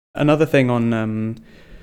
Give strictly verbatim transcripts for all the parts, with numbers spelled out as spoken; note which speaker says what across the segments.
Speaker 1: Another thing on um,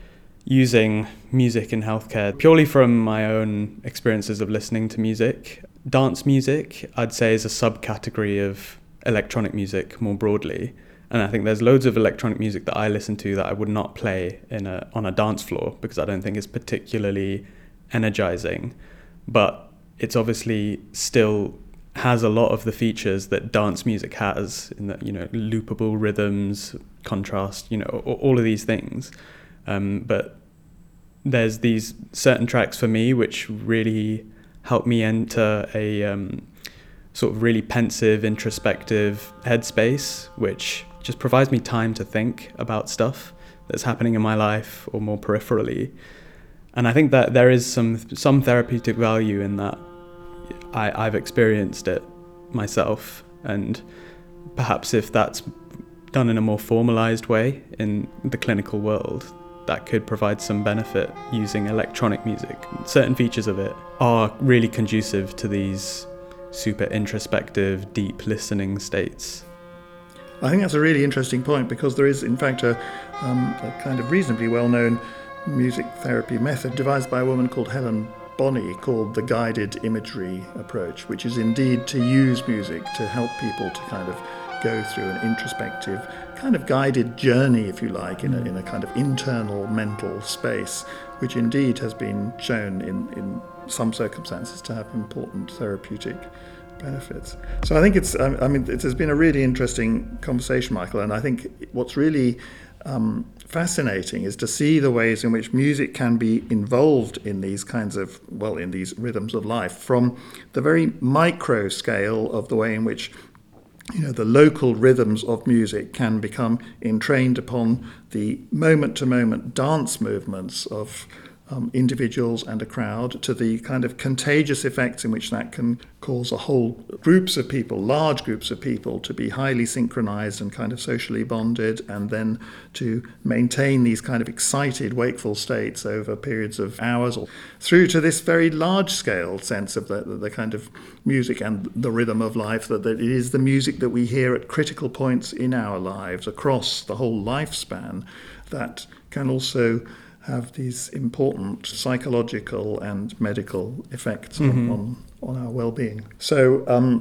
Speaker 1: using music in healthcare, purely from my own experiences of listening to music, dance music, I'd say, is a subcategory of electronic music more broadly. And I think there's loads of electronic music that I listen to that I would not play in a on a dance floor because I don't think it's particularly energizing. But it's obviously still has a lot of the features that dance music has, in that, you know, loopable rhythms, contrast, you know, all of these things. Um, but there's these certain tracks for me which really help me enter a um, sort of really pensive, introspective headspace, which just provides me time to think about stuff that's happening in my life or more peripherally. And I think that there is some some therapeutic value in that. I, I've experienced it myself, and perhaps if that's done in a more formalized way in the clinical world, that could provide some benefit using electronic music. Certain features of it are really conducive to these super introspective, deep listening states.
Speaker 2: I think that's a really interesting point, because there is, in fact, a, um, a kind of reasonably well-known music therapy method devised by a woman called Helen Bonney, called the guided imagery approach, which is indeed to use music to help people to kind of go through an introspective, kind of guided journey, if you like, in a, in a kind of internal mental space, which indeed has been shown in, in some circumstances to have important therapeutic benefits. So I think it's, I mean, it has been a really interesting conversation, Michael, and I think what's really um, fascinating is to see the ways in which music can be involved in these kinds of, well, in these rhythms of life, from the very micro scale of the way in which, you know, the local rhythms of music can become entrained upon the moment-to-moment dance movements of Um, individuals and a crowd, to the kind of contagious effects in which that can cause a whole groups of people, large groups of people, to be highly synchronized and kind of socially bonded, and then to maintain these kind of excited, wakeful states over periods of hours, or through to this very large-scale sense of the, the, the kind of music and the rhythm of life, that, that it is the music that we hear at critical points in our lives across the whole lifespan that can also have these important psychological and medical effects mm-hmm. on, on, on our well-being. So um,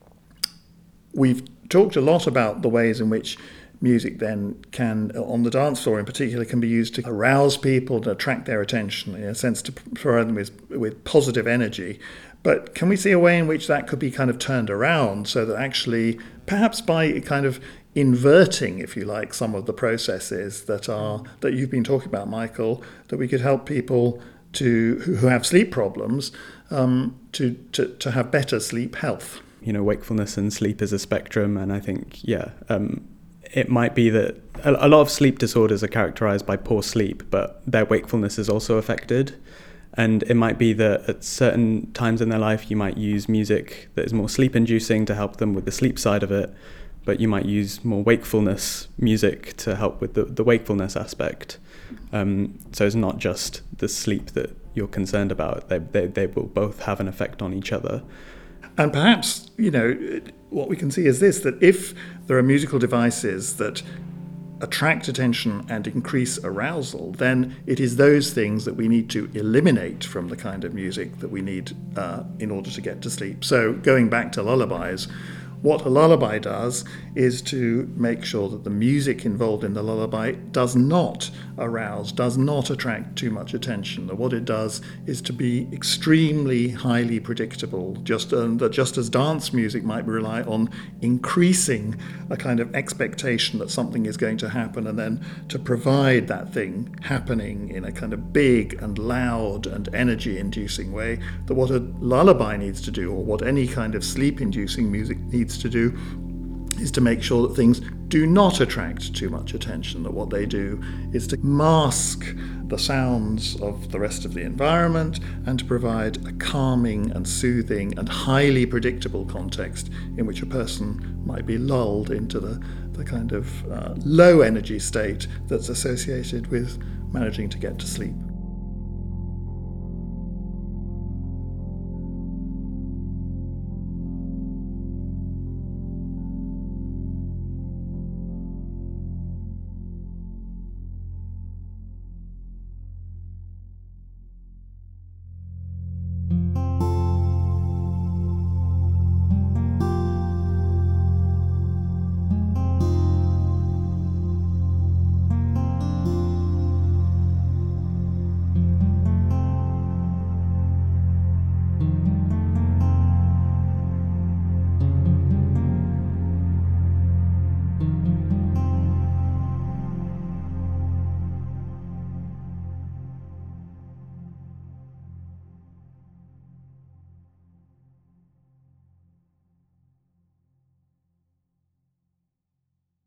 Speaker 2: we've talked a lot about the ways in which music then can, on the dance floor in particular, can be used to arouse people, to attract their attention, in a sense to provide them with, with positive energy. But can we see a way in which that could be kind of turned around, so that actually, perhaps by kind of inverting, if you like, some of the processes that are that you've been talking about, Michael, that we could help people to who have sleep problems um, to, to to have better sleep health?
Speaker 1: You know, wakefulness and sleep is a spectrum, and I think, yeah, um, it might be that a, a lot of sleep disorders are characterized by poor sleep, but their wakefulness is also affected. And it might be that at certain times in their life, you might use music that is more sleep-inducing to help them with the sleep side of it, but you might use more wakefulness music to help with the, the wakefulness aspect. Um, so it's not just the sleep that you're concerned about. They, they, they will both have an effect on each other.
Speaker 2: And perhaps, you know, what we can see is this, that if there are musical devices that attract attention and increase arousal, then it is those things that we need to eliminate from the kind of music that we need uh, in order to get to sleep. So going back to lullabies, what a lullaby does is to make sure that the music involved in the lullaby does not arouse, does not attract too much attention. That what it does is to be extremely highly predictable, just um, that just as dance music might rely on increasing a kind of expectation that something is going to happen, and then to provide that thing happening in a kind of big and loud and energy-inducing way, that what a lullaby needs to do, or what any kind of sleep-inducing music needs to do, is to make sure that things do not attract too much attention, that what they do is to mask the sounds of the rest of the environment and to provide a calming and soothing and highly predictable context in which a person might be lulled into the, the kind of uh, low energy state that's associated with managing to get to sleep.